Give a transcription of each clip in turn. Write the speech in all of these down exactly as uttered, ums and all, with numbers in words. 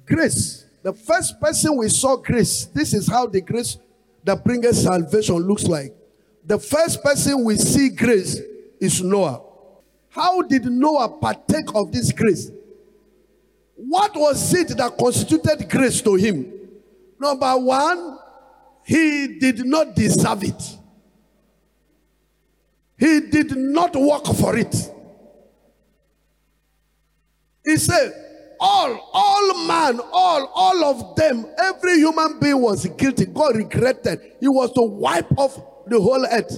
Grace. The first person we saw grace. This is how the grace that brings salvation looks like. The first person we see grace is Noah. How did Noah partake of this grace? What was it that constituted grace to him? Number one, he did not deserve it. He did not work for it. He said, all, all man, all, all of them, every human being was guilty. God regretted. He was to wipe off the whole earth.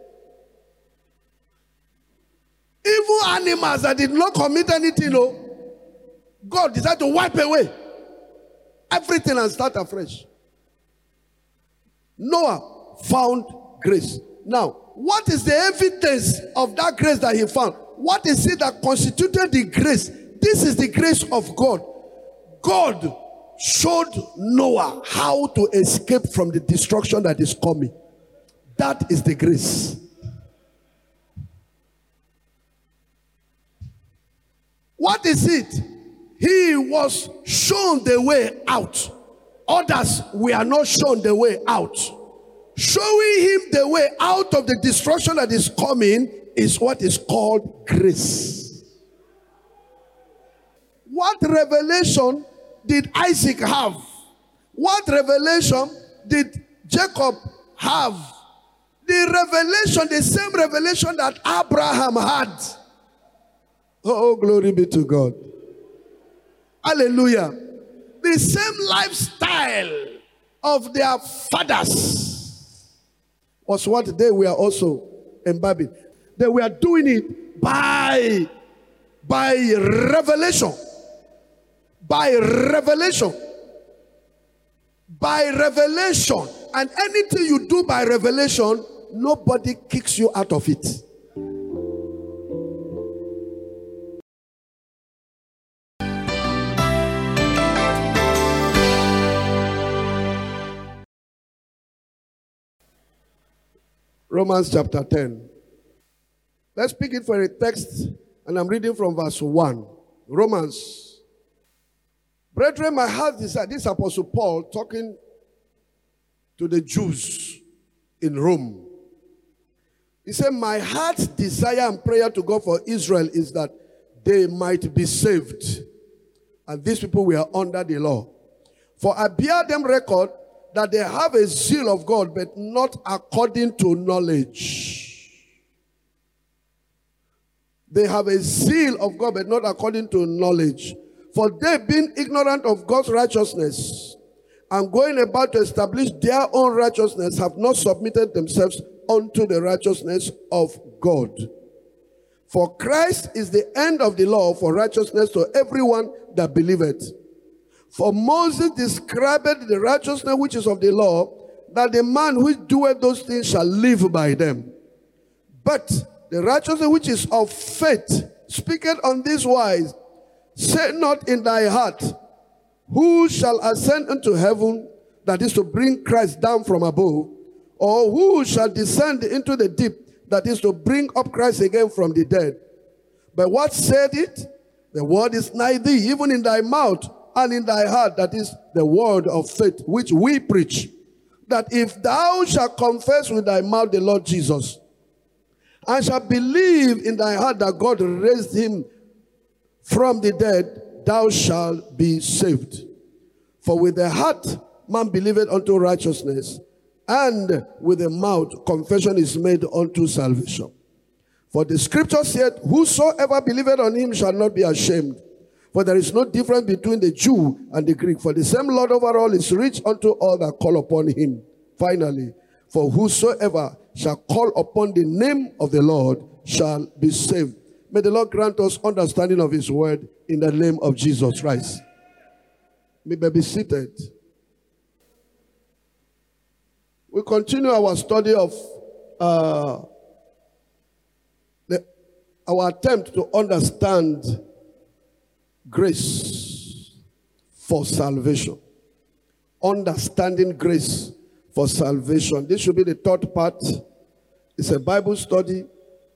Even animals that did not commit anything, no, God decided to wipe away everything and start afresh. Noah found grace. Now, what is the evidence of that grace that he found? What is it that constituted the grace? This is the grace of God. God showed Noah how to escape from the destruction that is coming. That is the grace. What is it? He was shown the way out. Others were not shown the way out. Showing him the way out of the destruction that is coming is what is called grace. What revelation did Isaac have? What revelation did Jacob have? The revelation, the same revelation that Abraham had. Oh, glory be to God. Hallelujah. The same lifestyle of their fathers was what they were also imbibing. They were doing it by, by revelation. By revelation. By revelation. And anything you do by revelation, nobody kicks you out of it. Romans chapter ten. Let's pick it for a text, and I'm reading from verse one. Romans. Brethren, my heart is that this Apostle Paul talking to the Jews in Rome. He said, my heart's desire and prayer to God for Israel is that they might be saved. And these people were under the law. For I bear them record that they have a zeal of God, but not according to knowledge. They have a zeal of God, but not according to knowledge. For they, being ignorant of God's righteousness, and going about to establish their own righteousness, have not submitted themselves unto the righteousness of God. For Christ is the end of the law for righteousness to everyone that believeth. For Moses described the righteousness which is of the law, that the man who doeth those things shall live by them. But the righteousness which is of faith speaketh on this wise, say not in thy heart, who shall ascend into heaven, that is to bring Christ down from above, or who shall descend into the deep, that is to bring up Christ again from the dead. But what said it? The word is nigh thee, even in thy mouth, and in thy heart, that is the word of faith, which we preach. That if thou shalt confess with thy mouth the Lord Jesus, and shalt believe in thy heart that God raised him from the dead, thou shalt be saved. For with the heart man believeth unto righteousness, and with the mouth confession is made unto salvation. For the scripture said, whosoever believeth on him shall not be ashamed. For there is no difference between the Jew and the Greek. For the same Lord over all is rich unto all that call upon him. Finally, for whosoever shall call upon the name of the Lord shall be saved. May the Lord grant us understanding of his word in the name of Jesus Christ. May be seated. We continue our study of uh, the, our attempt to understand grace for salvation. Understanding grace for salvation. This should be the third part. It's a Bible study.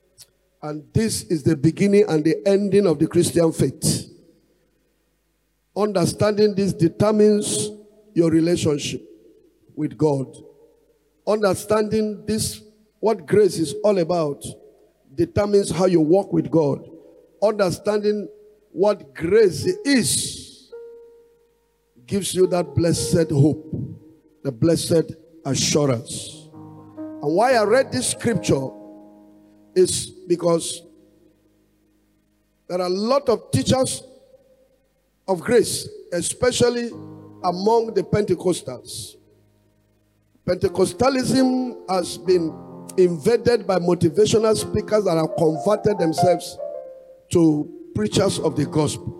And this is the beginning and the ending of the Christian faith. Understanding this determines your relationship with God. Understanding this, what grace is all about, determines how you walk with God. Understanding what grace is gives you that blessed hope, the blessed assurance. And why I read this scripture is because there are a lot of teachers of grace, especially among the Pentecostals. Pentecostalism has been invaded by motivational speakers that have converted themselves to preachers of the gospel.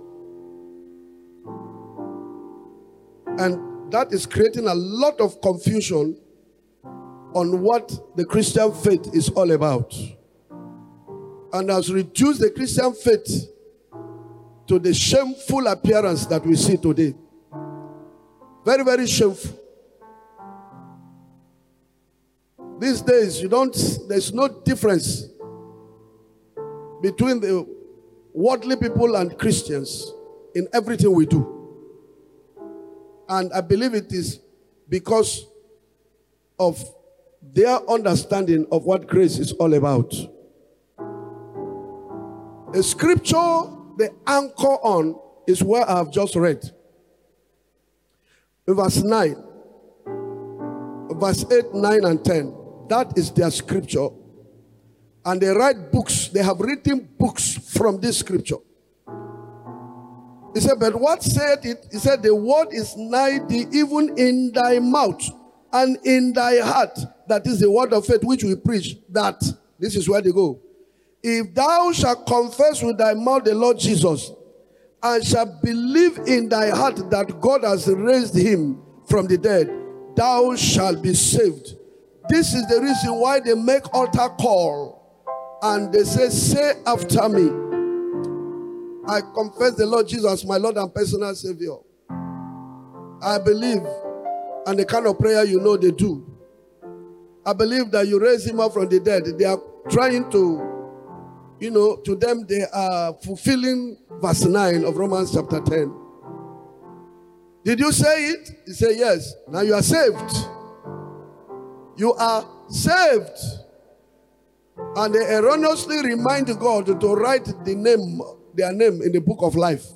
And that is creating a lot of confusion on what the Christian faith is all about. And has reduced the Christian faith to the shameful appearance that we see today. Very, very shameful. These days, you don't, there's no difference between the worldly people and Christians in everything we do. And I believe it is because of their understanding of what grace is all about. The scripture the anchor on is where I have just read. In verse nine, verse eight, nine, and ten. That is their scripture. And they write books. They have written books from this scripture. He said, but what said it? He said, the word is nigh thee, even in thy mouth and in thy heart. That is the word of faith which we preach. That, this is where they go. If thou shalt confess with thy mouth the Lord Jesus, and shalt believe in thy heart that God has raised him from the dead, thou shalt be saved. This is the reason why they make altar call. And they say, say after me, I confess the Lord Jesus, my Lord and personal Savior. I believe, and the kind of prayer you know they do. I believe that you raised him up from the dead. They are trying to, you know, to them they are fulfilling verse nine of Romans chapter ten. Did you say it? He said yes. Now you are saved. You are saved. And they erroneously remind God to write the name, their name in the book of life.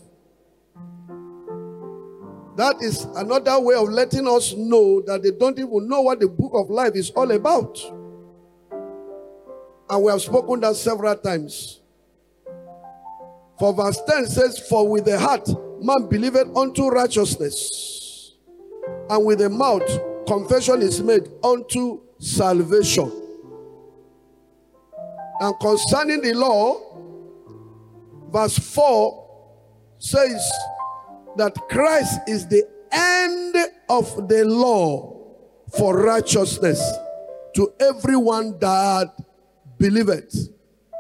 That is another way of letting us know that they don't even know what the book of life is all about. And we have spoken that several times. For verse ten says, for with the heart man believeth unto righteousness, and with the mouth confession is made unto salvation. And concerning the law, verse four says that Christ is the end of the law for righteousness to everyone that believeth.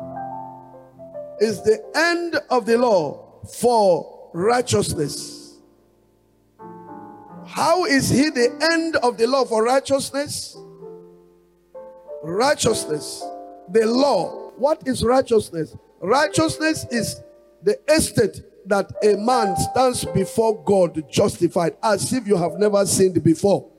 Is the end of the law for righteousness. How is he the end of the law for righteousness? Righteousness, the law. What is righteousness? Righteousness is the estate that a man stands before God justified as if you have never sinned before.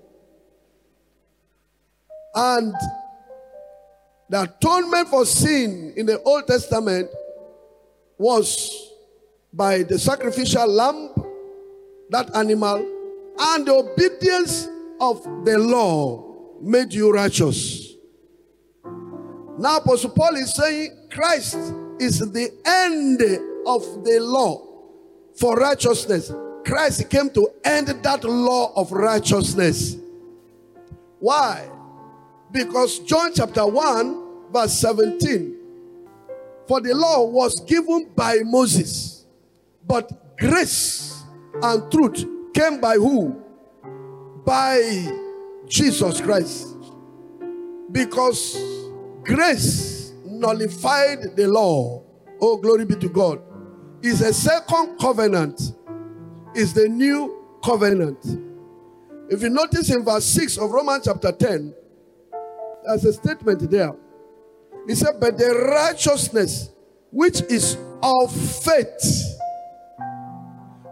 And the atonement for sin in the Old Testament was by the sacrificial lamb, that animal, and the obedience of the law made you righteous. Now Apostle Paul is saying Christ is the end of the law for righteousness. Christ came to end that law of righteousness. Why? Because John chapter one verse seventeen, for the law was given by Moses, but grace and truth came by who? By Jesus Christ. Because grace nullified the law. Oh, glory be to God. Is a second covenant. Is the new covenant. If you notice in verse six of Romans chapter ten, there's a statement there. He said, but the righteousness which is of faith.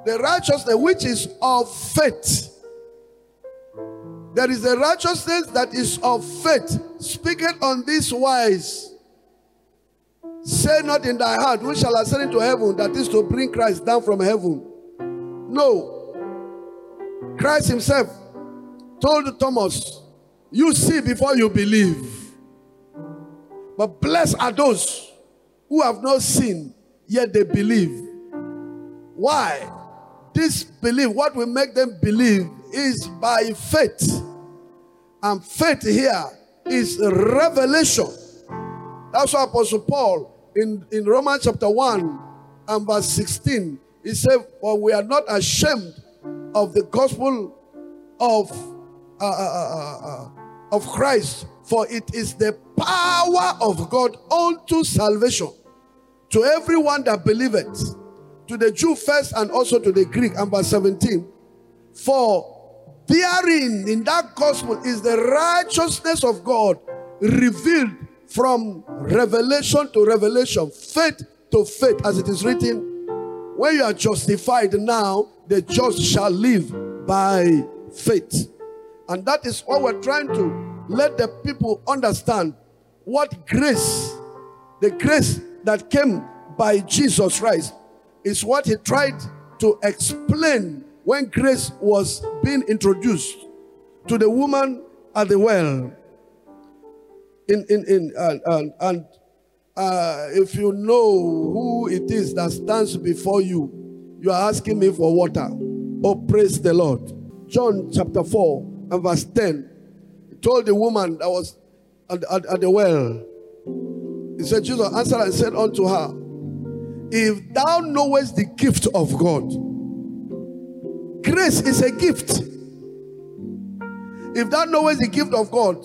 the righteousness which is of faith. There is a righteousness that is of faith. Speak it on this wise. Say not in thy heart, we shall ascend into heaven, that is to bring Christ down from heaven. No. Christ himself told Thomas, you see before you believe. But blessed are those who have not seen, yet they believe. Why? This belief, what will make them believe is by faith. And faith here is revelation. That's why Apostle Paul in, in Romans chapter one and verse sixteen, he said, for we are not ashamed of the gospel of, uh, uh, uh, uh, of Christ, for it is the power of God unto salvation to everyone that believeth, to the Jew first and also to the Greek. And verse seventeen, for therein, in that gospel, is the righteousness of God revealed from revelation to revelation, faith to faith, as it is written, when you are justified now, the just shall live by faith. And that is what we're trying to let the people understand, what grace, the grace that came by Jesus Christ, is what he tried to explain when grace was being introduced to the woman at the well. In, in, in, and and, and uh, if you know who it is that stands before you, you are asking me for water. Oh, praise the Lord. John chapter four and verse ten. He told the woman that was at, at, at the well. He said, Jesus answered and said unto her, if thou knowest the gift of God, grace is a gift. If thou knowest the gift of God,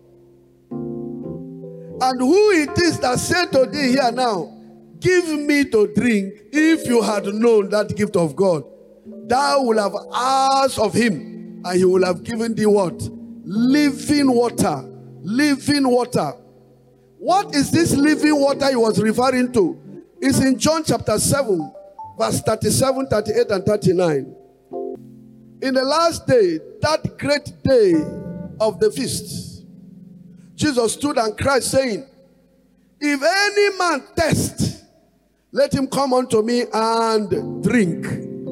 and who it is that said to thee here now, give me to drink, if you had known that gift of God, thou would have asked of him, and he will have given thee what? Living water. Living water. What is this living water he was referring to? It's in John chapter seven, verse thirty-seven, thirty-eight, and thirty-nine. In the last day, that great day of the feast, Jesus stood and cried, saying, if any man thirst, let him come unto me and drink.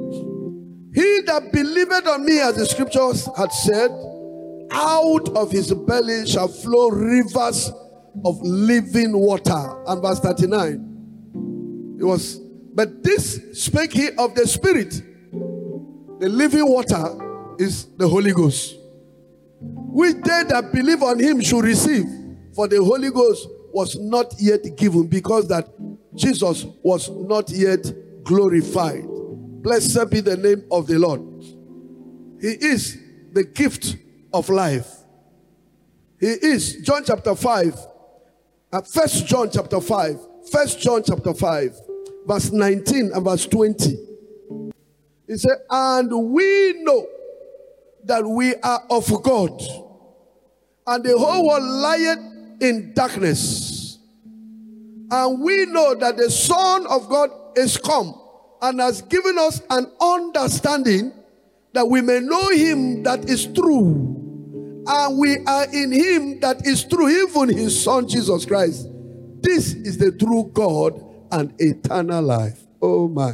He that believeth on me, as the scriptures had said, out of his belly shall flow rivers of living water. And verse thirty-nine. It was, but this spake he of the Spirit. The living water is the Holy Ghost, which they that believe on him should receive. For the Holy Ghost was not yet given, because that Jesus was not yet glorified. Blessed be the name of the Lord. He is the gift of life. He is, John chapter five, uh, First John chapter five, First John chapter five, verse nineteen and verse twenty. He said, and we know that we are of God, and the whole world lieth in darkness. And we know that the Son of God is come, and has given us an understanding that we may know him that is true. And we are in him that is true, even his Son Jesus Christ. This is the true God and eternal life. Oh my.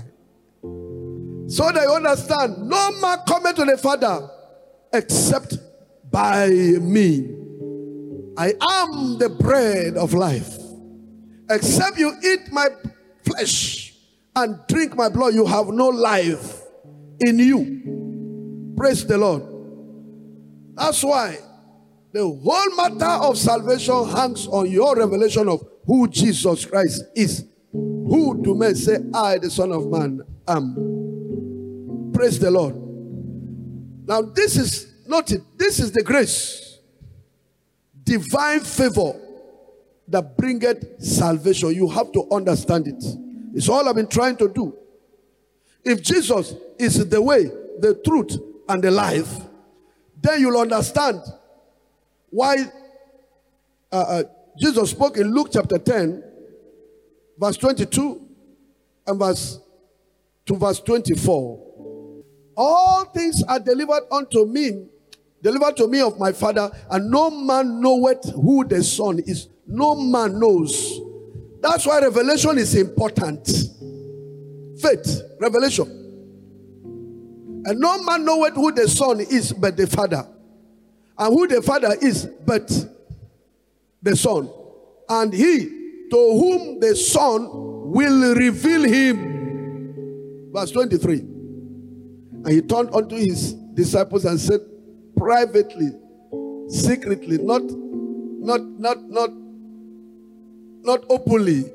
So that you understand, no man cometh to the Father except by me. I am the bread of life. Except you eat my flesh and drink my blood, you have no life in you. Praise the Lord. That's why the whole matter of salvation hangs on your revelation of who Jesus Christ is. Who do men say I, the Son of Man, am? Praise the Lord. Now this is not it. This is the grace, divine favor that bringeth salvation. You have to understand it. It's all I've been trying to do. If Jesus is the way, the truth, and the life, then you'll understand why uh, uh, Jesus spoke in Luke chapter ten, verse twenty-two, and verse to verse twenty-four. All things are delivered unto me, delivered to me of my Father, and no man knoweth who the Son is. No man knows. That's why revelation is important. Faith, revelation. And no man knoweth who the Son is but the Father. And who the Father is but the Son. And he to whom the Son will reveal him. Verse twenty-three. And he turned unto his disciples and said, privately, secretly, not, not, not, not, not openly.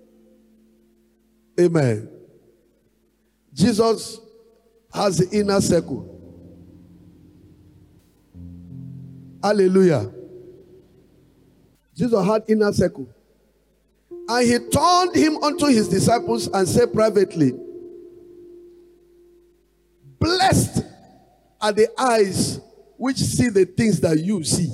Amen. Jesus has the inner circle. Hallelujah. Jesus had inner circle. And he turned him unto his disciples and said privately, blessed are the eyes which see the things that you see.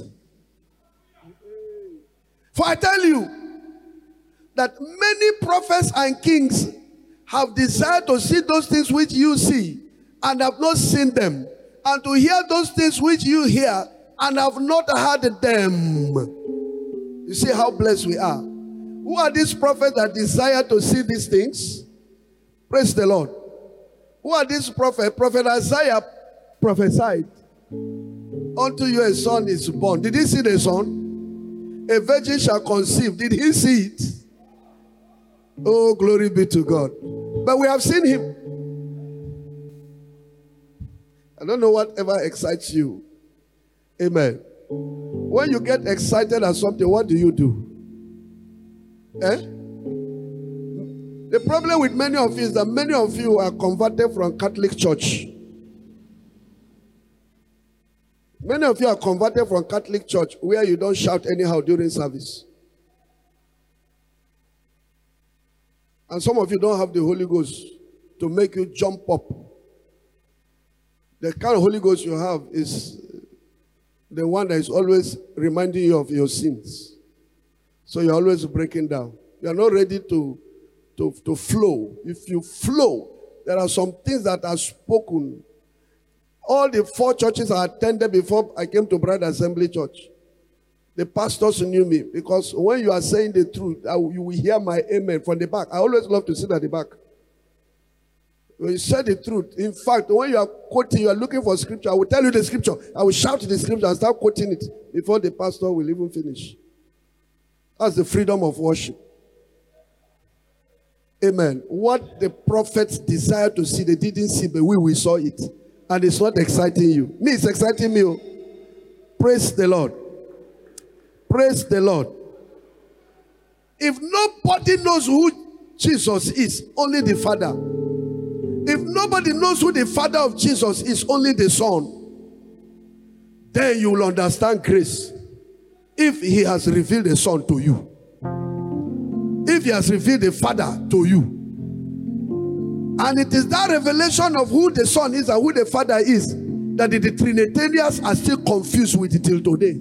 For I tell you that many prophets and kings have desired to see those things which you see and have not seen them, and to hear those things which you hear and have not heard them. You see how blessed we are. Who are these prophets that desire to see these things? Praise the Lord. Who are these prophets? Prophet Isaiah prophesied, unto you a son is born. Did he see the son? A virgin shall conceive. Did he see it? Oh, glory be to God. But we have seen him. I don't know whatever excites you. Amen. When you get excited at something, what do you do? Eh? The problem with many of you is that many of you are converted from Catholic Church. Many of you are converted from Catholic Church where you don't shout anyhow during service. And some of you don't have the Holy Ghost to make you jump up. The kind of Holy Ghost you have is the one that is always reminding you of your sins. So you're always breaking down. You're not ready to, to, to flow. If you flow, there are some things that are spoken. All the four churches I attended before I came to Bride Assembly Church, the pastors knew me, because when you are saying the truth, I, you will hear my amen from the back. I always love to sit at the back. When you say the truth, in fact, when you are quoting, you are looking for scripture, I will tell you the scripture. I will shout the scripture and start quoting it before the pastor will even finish. That's the freedom of worship. Amen. What the prophets desired to see, they didn't see, but we, we saw it. And it's not exciting you. Me, it's exciting me. Praise the Lord. Praise the Lord. If nobody knows who Jesus is, only the Father. If nobody knows who the Father of Jesus is, only the Son, then you will understand grace. If he has revealed the Son to you, if he has revealed the Father to you, and it is that revelation of who the Son is and who the Father is that the, the Trinitarians are still confused with it till today.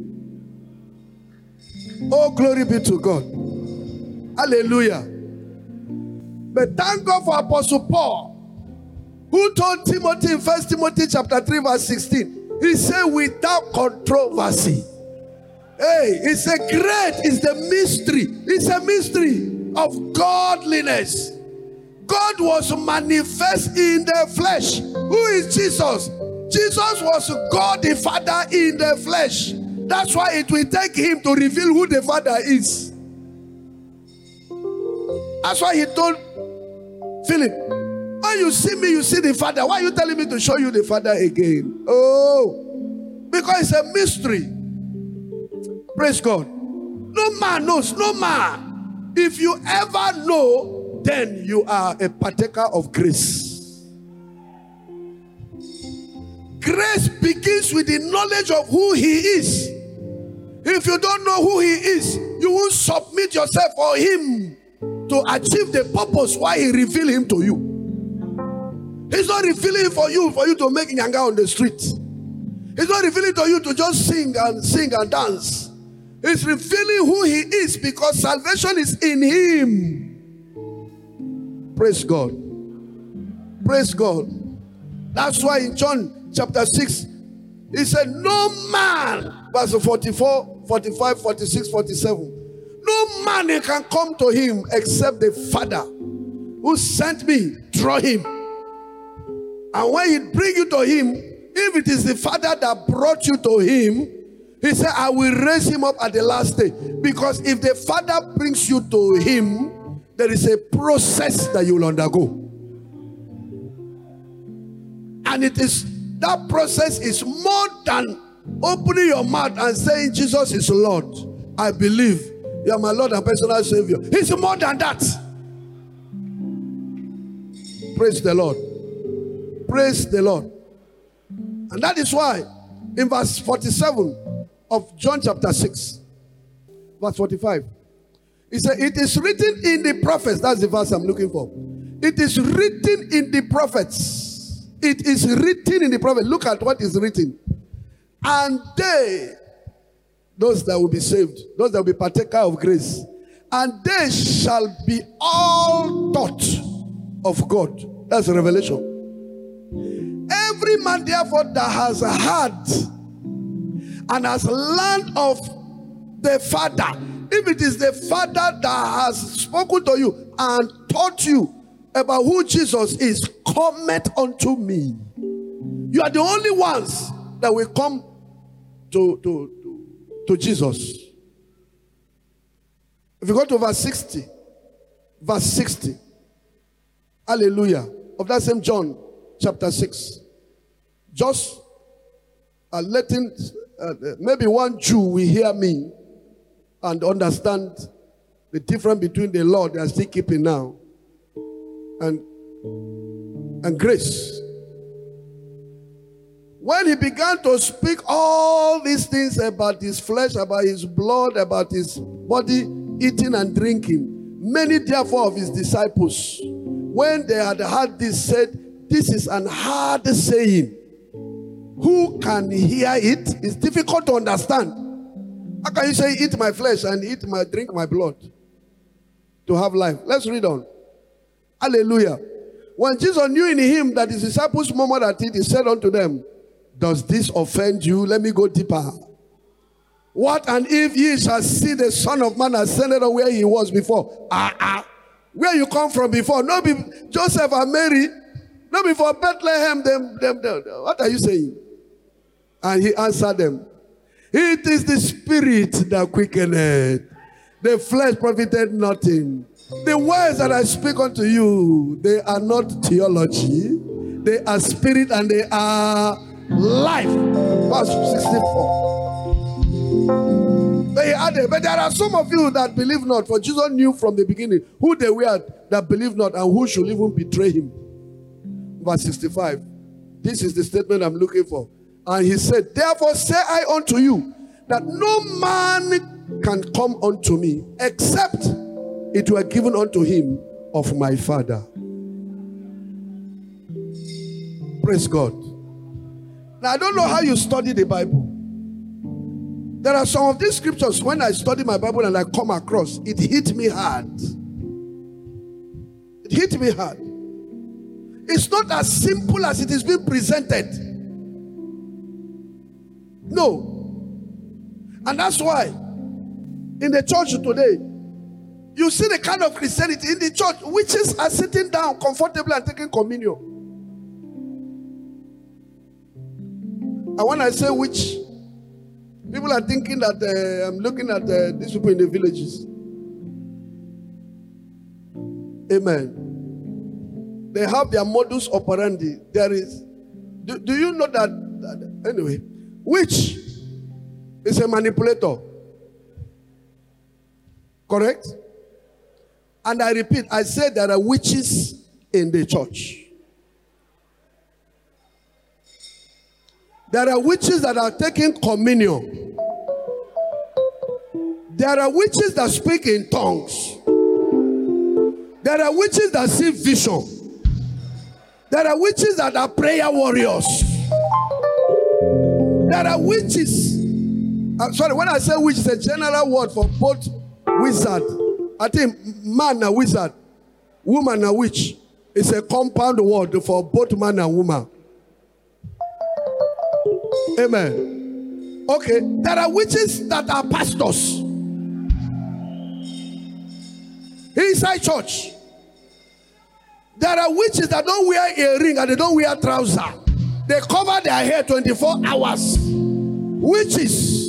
Oh, glory be to God. Hallelujah. But thank God for Apostle Paul, who told Timothy in First Timothy chapter three verse sixteen, he said, without controversy. Hey, it's a great, it's the mystery. It's a mystery of godliness. God was manifest in the flesh. Who is Jesus? Jesus was God the Father in the flesh. That's why it will take him to reveal who the Father is. That's why he told Philip, when you see me, you see the Father. Why are you telling me to show you the Father again? Oh, because it's a mystery. Praise God. No man knows, no man. If you ever know, then you are a partaker of grace. Grace begins with the knowledge of who he is. If you don't know who he is, you will submit yourself for him to achieve the purpose why he revealed him to you. He's not revealing for you for you to make nyanga on the street. He's not revealing to you to just sing and sing and dance. He's revealing who he is because salvation is in him. Praise God. Praise God. That's why in John chapter six, he said, no man, verse forty-four, forty-five, forty-six, forty-seven, no man can come to him except the Father who sent me, draw him. And when he bring you to him, if it is the Father that brought you to him, he said, I will raise him up at the last day. Because if the Father brings you to him, there is a process that you will undergo. And it is, that process is more than opening your mouth and saying, Jesus is Lord. I believe you are my Lord and personal Savior. It's more than that. Praise the Lord. Praise the Lord. And that is why in verse forty-seven of John chapter six, verse forty-five, he said, it is written in the prophets. That's the verse I'm looking for. It is written in the prophets. It is written in the prophets. Look at what is written. And they, those that will be saved, those that will be partaker of grace, and they shall be all taught of God. That's a revelation. Every man, therefore, that has heard and has learned of the Father, if it is the Father that has spoken to you and taught you about who Jesus is, cometh unto me. You are the only ones that will come to, to, to, to Jesus. If you go to verse sixty, verse sixty, hallelujah, of that same John chapter six, just uh, letting uh, maybe one Jew will hear me and understand the difference between the law they are still keeping now and, and grace. When he began to speak all these things about his flesh, about his blood, about his body, eating and drinking, many therefore of his disciples, when they had heard this, said, this is an hard saying. Who can hear it? It's difficult to understand. How can you say, eat my flesh and eat my drink my blood to have life? Let's read on. Hallelujah. When Jesus knew in him that his disciples murmured at it, he said unto them, does this offend you? Let me go deeper. What and if ye shall see the Son of Man ascended on where he was before? Ah, ah. Where you come from before? No be Joseph and Mary. No before Bethlehem. Them, them, them. What are you saying? And he answered them, it is the Spirit that quickeneth. The flesh profited nothing. The words that I speak unto you, they are not theology. They are spirit and they are life. Verse sixty-four. They added, but there are some of you that believe not, for Jesus knew from the beginning who they were that believe not and who should even betray him. Verse sixty-five. This is the statement I'm looking for. And he said, therefore say I unto you, that no man can come unto me, except it were given unto him of my Father. Praise God. Now I don't know how you study the Bible. There are some of these scriptures, when I study my Bible and I come across, it hit me hard. It hit me hard. It's not as simple as it is being presented. No. And that's why in the church today, you see the kind of Christianity in the church, witches are sitting down comfortably and taking communion. And when I say witch, people are thinking that uh, I'm looking at uh, these people in the villages. Amen. They have their modus operandi. There is. Do, do you know that, that? Anyway, witch is a manipulator. Correct? And I repeat, I said there are witches in the church. There are witches that are taking communion. There are witches that speak in tongues. There are witches that see vision. There are witches that are prayer warriors. There are witches. Uh, sorry, when I say witch, it's a general word for both wizard. I think man and wizard, woman and witch. It's a compound word for both man and woman. Amen. Okay, there are witches that are pastors inside church. There are witches that don't wear earring and they don't wear trouser. They cover their hair twenty-four hours. Witches.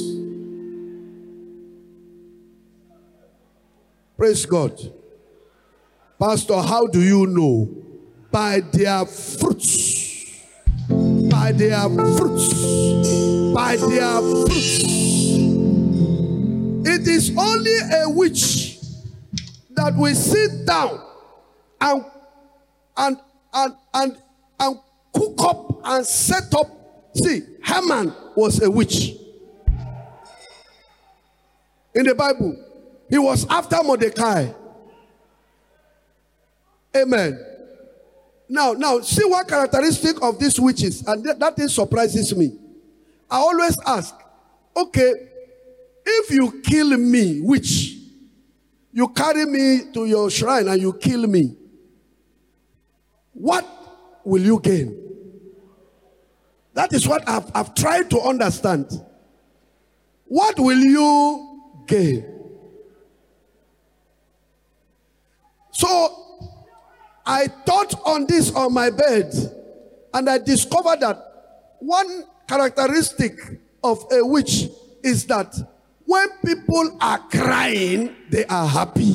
Praise God. Pastor, how do you know? By their fruits. By their fruits. By their fruits. It is only a witch that will sit down and and and and and cook up and set up. See, Haman was a witch. In the Bible, he was after Mordecai. Amen. Now, now, see what characteristic of these witches, and th- that thing surprises me. I always ask, okay, if you kill me, witch, you carry me to your shrine and you kill me, what will you gain? That is what I've, I've tried to understand. What will you gain? So, I thought on this on my bed, and I discovered that one characteristic of a witch is that when people are crying, they are happy.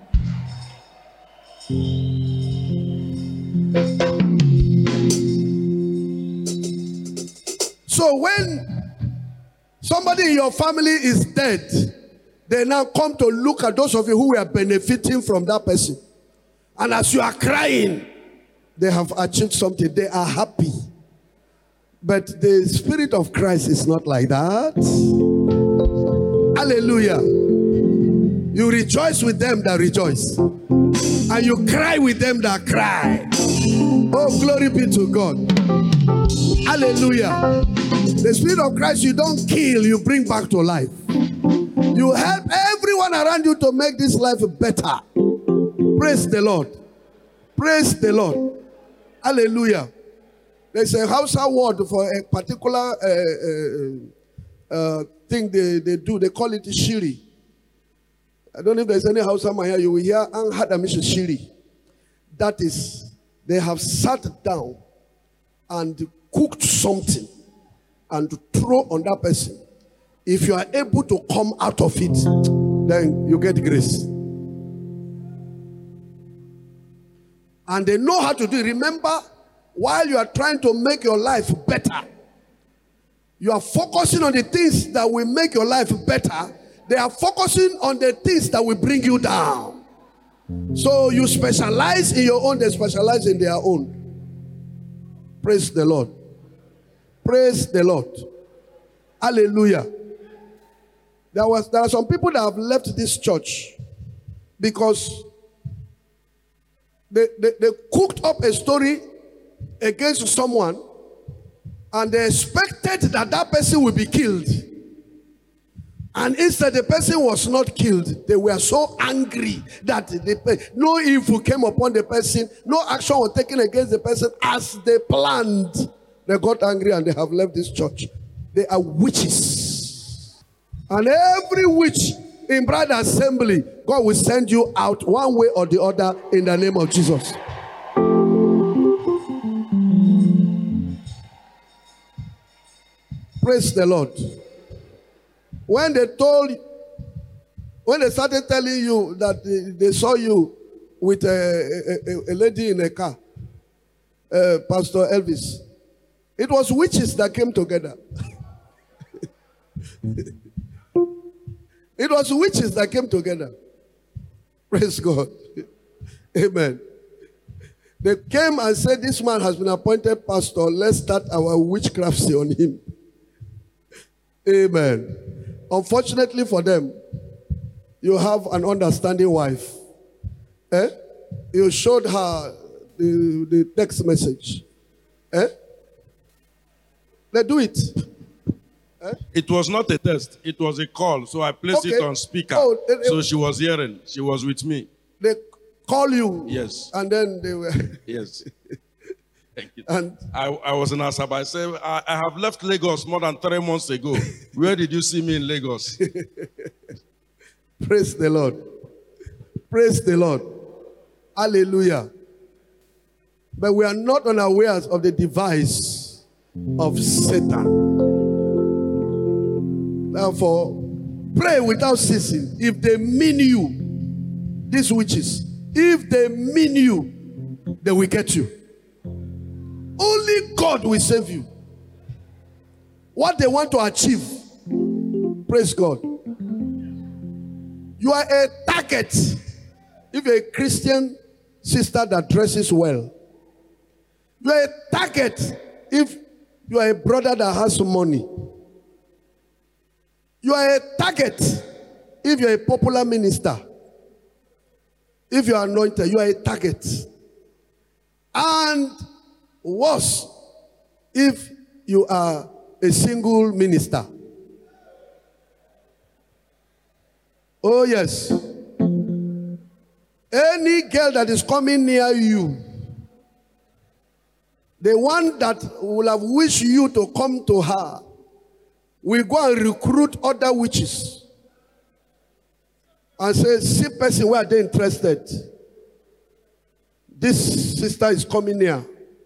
So when somebody in your family is dead, they now come to look at those of you who were benefiting from that person. And as you are crying, they have achieved something. They are happy. But the Spirit of Christ is not like that. Hallelujah. You rejoice with them that rejoice. And you cry with them that cry. Oh, glory be to God. Hallelujah. The Spirit of Christ, you don't kill, you bring back to life. You help everyone around you to make this life better. Praise the Lord. Praise the Lord. Hallelujah. There's a Hausa word for a particular uh, uh, uh, thing they, they do. They call it shiri. I don't know if there's any Hausa man here. You will hear an hadamisha shiri. That is, they have sat down and cooked something and throw on that person. If you are able to come out of it, then you get grace. And they know how to do it. Remember, while you are trying to make your life better, you are focusing on the things that will make your life better. They are focusing on the things that will bring you down. So you specialize in your own, they specialize in their own. Praise the Lord. Praise the Lord. Hallelujah. There was there are some people that have left this church because they, they, they cooked up a story against someone and they expected that that person will be killed. And instead the person was not killed. They were so angry that the, no evil came upon the person, no action was taken against the person as they planned. They got angry and they have left this church. They are witches. And every witch in Bride Assembly, God will send you out one way or the other in the name of Jesus. Praise the Lord. When they told, when they started telling you that they, they saw you with a, a, a lady in a car, uh, Pastor Elvis, it was witches that came together. It was witches that came together. Praise God. Amen. They came and said, this man has been appointed pastor. Let's start our witchcraft on him. Amen. Unfortunately for them, you have an understanding wife. Eh? You showed her the, the text message. Eh? They do it. Eh? It was not a test. It was a call. So I placed Okay. it on speaker. Oh, they- they- so she was hearing. She was with me. They call you. Yes. And then they were. Yes. And I, I was in Asaba. I said, I, I have left Lagos more than three months ago. Where did you see me in Lagos? praise the Lord. Praise the Lord. Hallelujah. But we are not unawares of the device of Satan. Therefore, pray without ceasing. If they mean you, these witches, if they mean you, they will get you. Only God will save you. What they want to achieve, praise God. You are a target. If you're a Christian sister that dresses well, you are a target if you are a brother that has money. You are a target if you're a popular minister. If you are anointed, you are a target. And worse, if you are a single minister. Oh yes. Any girl that is coming near you, the one that will have wished you to come to her, will go and recruit other witches and say, see person, where are they interested? This sister is coming near.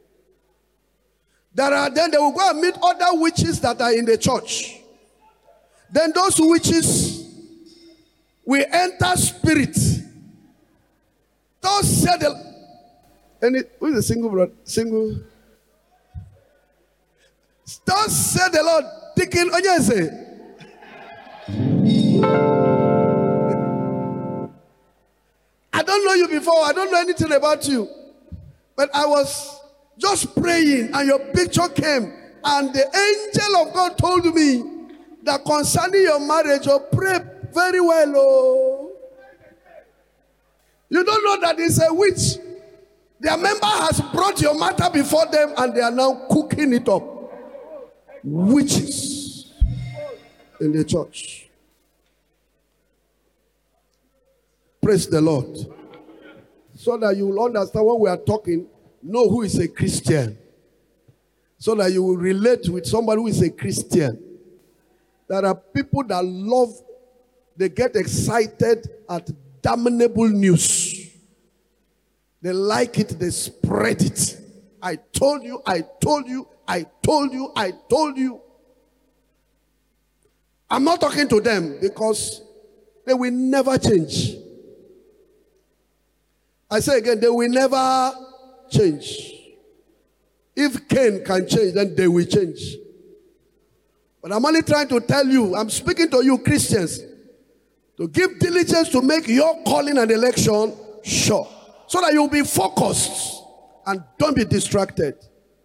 There are, then they will go and meet other witches that are in the church. Then those witches will enter spirit. Those said the, and it, who is a single brother? Single. Thus said the Lord, Deacon Onyese. I don't know you before. I don't know anything about you. But I was just praying and your picture came. And the angel of God told me that concerning your marriage, you pray very well. Oh. You don't know that it's a witch. Their member has brought your matter before them and they are now cooking it up. Witches in the church. Praise the Lord. So that you will understand when we are talking, know who is a Christian. So that you will relate with somebody who is a Christian. There are people that love, they get excited at damnable news. They like it, they spread it. I told you, I told you, I told you, I told you. I'm not talking to them because they will never change. I say again, they will never change. If Cain can change, then they will change. But I'm only trying to tell you, I'm speaking to you Christians, to give diligence to make your calling and election sure. So that you'll be focused and don't be distracted.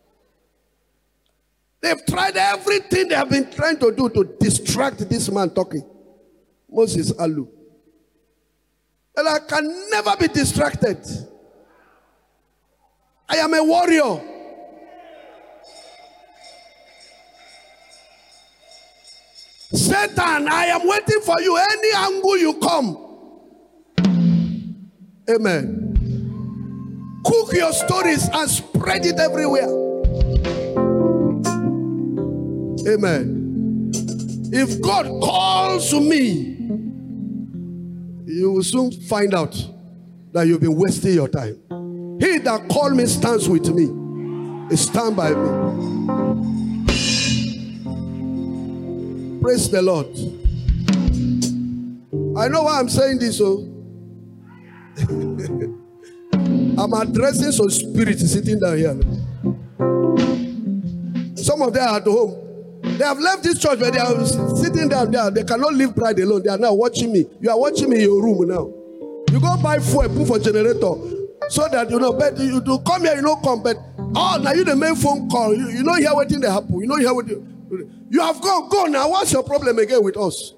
They've tried everything they have been trying to do to distract this man talking. Moses Alu. And I can never be distracted. I am a warrior. Satan, I am waiting for you. Any angle you come. Amen. Cook your stories and spread it everywhere. Amen. If God calls me, you will soon find out that you've been wasting your time. He that called me stands with me. Stand by me. Praise the Lord. I know why I'm saying this. So I'm addressing some spirits sitting down here. Some of them are at home. They have left this church, but they are sitting down there. They cannot leave pride alone. They are now watching me. You are watching me in your room now. You go buy fuel, put for generator, so that you know. But you do come here, you don't come. But oh, now you the main phone call. You, you know hear what thing they happen. You know hear what you. You have gone. Go now. What's your problem again with us?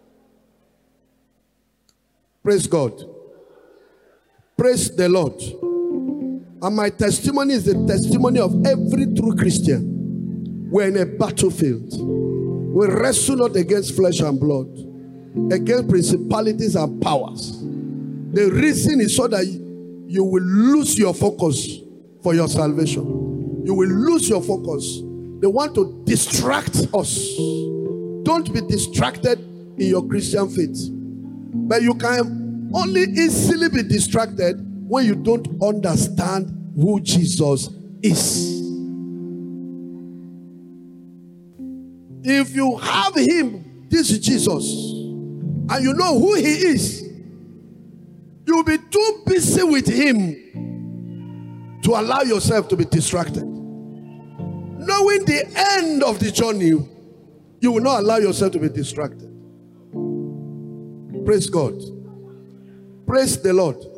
Praise God. Praise the Lord. And my testimony is the testimony of every true Christian. We're in a battlefield. We wrestle not against flesh and blood, against principalities and powers. The reason is so that you will lose your focus for your salvation. you will lose your focus. They want to distract us. Don't be distracted in your Christian faith. But you can only easily be distracted when you don't understand who Jesus is. If you have him, this is Jesus, and you know who he is, you'll be too busy with him to allow yourself to be distracted. Knowing the end of the journey, you will not allow yourself to be distracted. Praise God. Praise the Lord.